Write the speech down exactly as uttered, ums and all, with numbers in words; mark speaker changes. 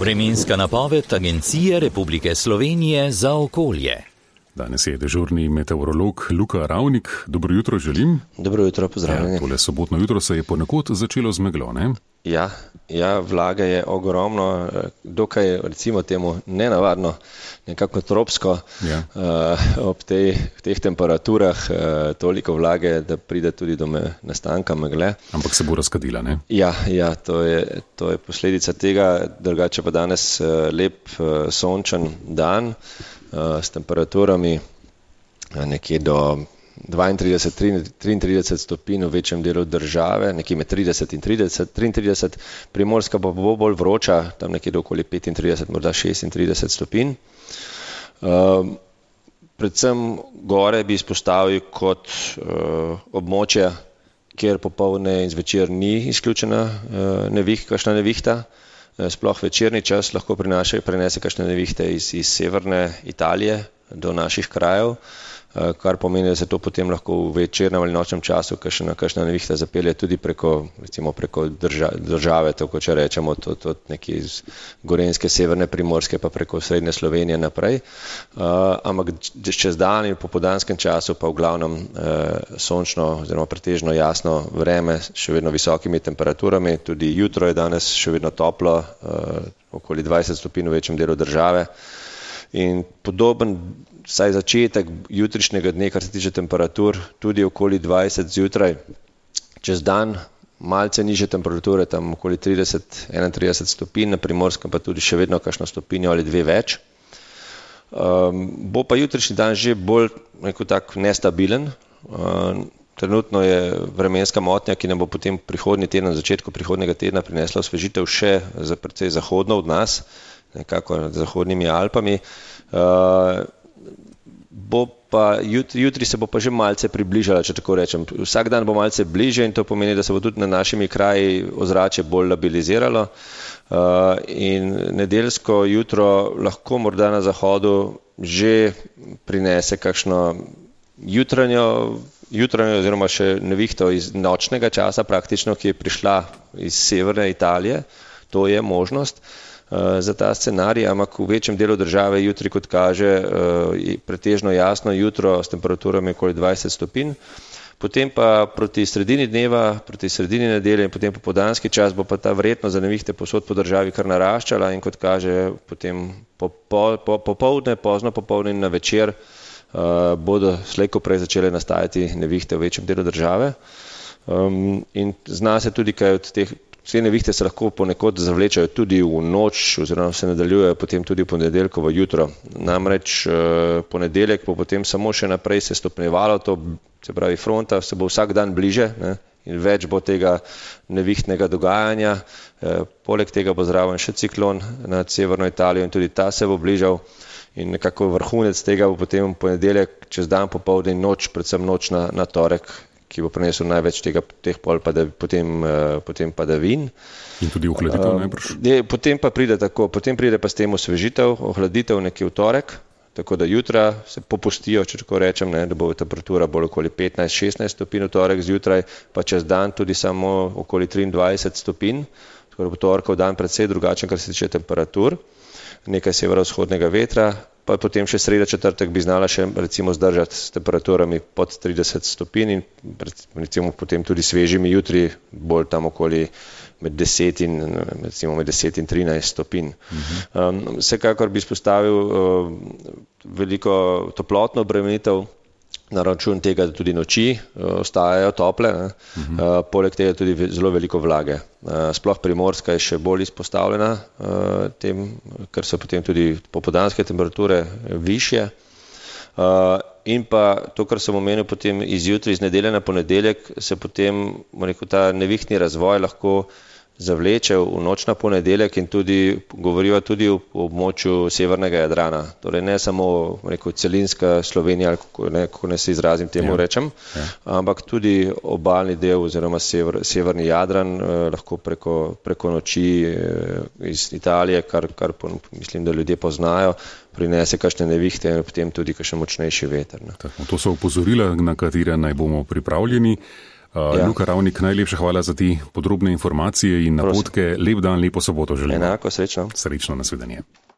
Speaker 1: Vremenska napoved Agencije Republike Slovenije za okolje.
Speaker 2: Danes je dežurni meteorolog Luka Ravnik. Dobro jutro želim.
Speaker 3: Dobro jutro, pozdravljeni.
Speaker 2: Ja, tole sobotno jutro se je ponekod začelo z meglo, ne?
Speaker 3: Ja, ja, vlage je ogromno, dokaj recimo temu nenavadno, nekako tropsko, ja. uh, ob tej, teh temperaturah uh, toliko vlage, da pride tudi do me, nastanka megle.
Speaker 2: Ampak se bo razkadila, ne?
Speaker 3: Ja, ja to, je, to je posledica tega, drugače pa danes uh, lep uh, sončen dan uh, s temperaturami uh, nekje do dvaintrideset do triintrideset stopinj v večjem delu države, nekje med trideset in trideset, triintrideset, Primorska pa bo bolj vroča, tam nekje do okoli petintrideset, morda šestintrideset stopinj. Uh, predvsem gore bi izpostavil kot uh, območja, kjer popoldne in zvečer ni izključena uh, nevih, kakšna nevihta. Uh, sploh večerni čas lahko prinaša, prenese kakšne nevihte iz, iz severne Italije do naših krajev, kar pomeni, da se to potem lahko v večernem ali nočnem času kakšna, kakšna nevihta zapelje tudi preko, recimo preko drža, države, tako če rečemo, to, to nekje iz Gorenjske, severne Primorske pa preko srednje Slovenije naprej. Uh, ampak čez dan in po popoldanskem času pa v glavnem uh, sončno oziroma pretežno jasno vreme, še vedno visokimi temperaturami, tudi jutro je danes še vedno toplo, uh, okoli dvajset stopinj v večjem delu države. In podoben, vsaj začetek jutrišnjega dne, kar se tiče temperatur, tudi okoli dvajset zjutraj, čez dan malce nižje temperature, tam okoli trideset do enaintrideset stopinj, na Primorskem pa tudi še vedno kakšno stopinjo ali dve več. Um, bo pa jutrišnji dan že bolj neko tak nestabilen. Um, trenutno je vremenska motnja, ki nam bo potem prihodnji teden, na začetku prihodnjega tedna prinesla osvežitev še za precej zahodno od nas, nekako nad zahodnimi Alpami. Uh, bo pa jutri, jutri se bo pa že malce približala, če tako rečem. Vsak dan bo malce bliže in to pomeni, da se bo tudi na našimi kraji ozračje bolj labiliziralo. Uh, in nedeljsko jutro lahko morda na zahodu že prinese kakšno jutranjo, jutranjo oziroma še nevihto iz nočnega časa praktično, ki je prišla iz severne Italije. To je možnost za ta scenarij, ampak v večjem delu države jutri, kot kaže, pretežno jasno jutro s temperaturami okoli dvajset stopinj. Potem pa proti sredini dneva, proti sredini nedelje in potem popoldanski čas bo pa ta verjetnost za nevihte povsod po državi kar naraščala in kot kaže, potem popoldne, po, po, po pozno popoldne in na večer uh, bodo slejko prej začele nastajati nevihte v večjem delu države. Um, in zna se tudi, kaj od teh Vse nevihte se lahko ponekod zavlečajo tudi v noč oziroma se nadaljujejo potem tudi v ponedeljkovo jutro. Namreč ponedeljek bo potem samo še naprej se stopnjevalo, to se pravi fronta se bo vsak dan bliže, ne, in več bo tega nevihtnega dogajanja. Poleg tega bo zraven še ciklon nad severno Italijo in tudi ta se bo bližal in nekako vrhunec tega bo potem ponedeljek čez dan popoldne in noč, predvsem noč na, na torek, ki bo prinesel največ tega, teh pol padav, potem, uh, potem padavin.
Speaker 2: In tudi ohladitev najbrž?
Speaker 3: Uh, potem pa pride tako, potem pride pa s tem osvežitev, ohladitev nekje v torek, tako da jutra se popustijo, če tako rečem, ne, da bo temperatura bolj okoli petnajst šestnajst stopinj v torek zjutraj, pa čez dan tudi samo okoli triindvajset stopinj, tako da bo torkov dan predvsej drugačen, kar se tiče temperatur, nekaj severovzhodnega vetra, pa potem še sreda četrtek bi znala še recimo zdržati s temperaturami pod trideset stopinj in recimo potem tudi svežimi jutri bolj tam okoli med deset in recimo med deset in trinajst stopinj. Uh-huh. Um, vsekakor bi izpostavil uh, veliko toplotno obremenitev na račun tega, da tudi noči uh, ostajajo tople, uh-huh. uh, poleg tega tudi ve- zelo veliko vlage. Uh, sploh Primorska je še bolj izpostavljena uh, tem, ker so potem tudi popoldanske temperature višje. Uh, in pa to, kar sem omenil potem iz jutri, iz nedelje na ponedeljek, se potem rekel, ta nevihtni razvoj lahko zavleče v noč na ponedeljek in tudi govorijo tudi o območju severnega Jadrana. Torej ne samo rekel, celinska Slovenija, kako ne, kako ne se izrazim temu ja. rečem, ja. ampak tudi obalni del oziroma sever, severni Jadran eh, lahko preko, preko noči eh, iz Italije, kar, kar po, mislim, da ljudje poznajo, prinese kakšne nevihte in potem tudi kakšen močnejši veter. Ne.
Speaker 2: Tako, to so opozorila, na katere naj bomo pripravljeni. Uh, ja. Luka Ravnik, najlepša hvala za ti podrobne informacije in napotke. Lep dan, lepo soboto želim.
Speaker 3: Enako, srečno.
Speaker 2: Srečno, nasvidenje.